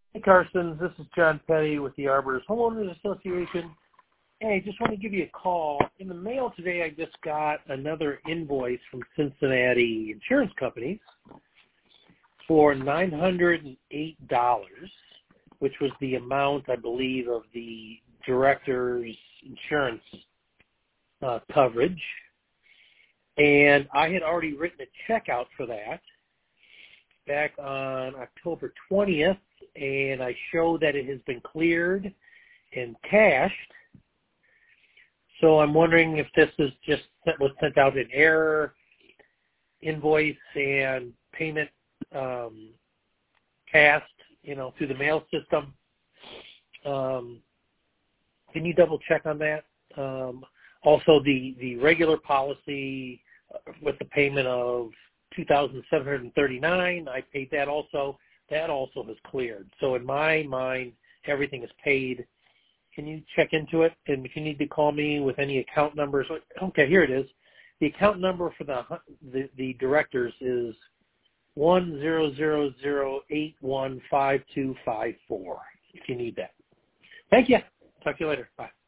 Hey, Carson. This is John Petty with the Arbors Homeowners Association. Hey, just want to give you a call. In the mail today, I just got another invoice from Cincinnati Insurance Companies for $908, which was the amount, I believe, of the director's insurance coverage. And I had already written a check out for that back on October 20th, and I show that it has been cleared and cashed. So I'm wondering if this is just was sent out in error, invoice and payment cast, through the mail system. Can you double check on that? Also, the regular policy with the payment of $2,739, I paid that also. That also has cleared. So in my mind, everything is paid. Can you check into it? And if you need to call me with any account numbers, okay, here it is. The account number for the directors is 10008152554. If you need that. Thank you. Talk to you later. Bye.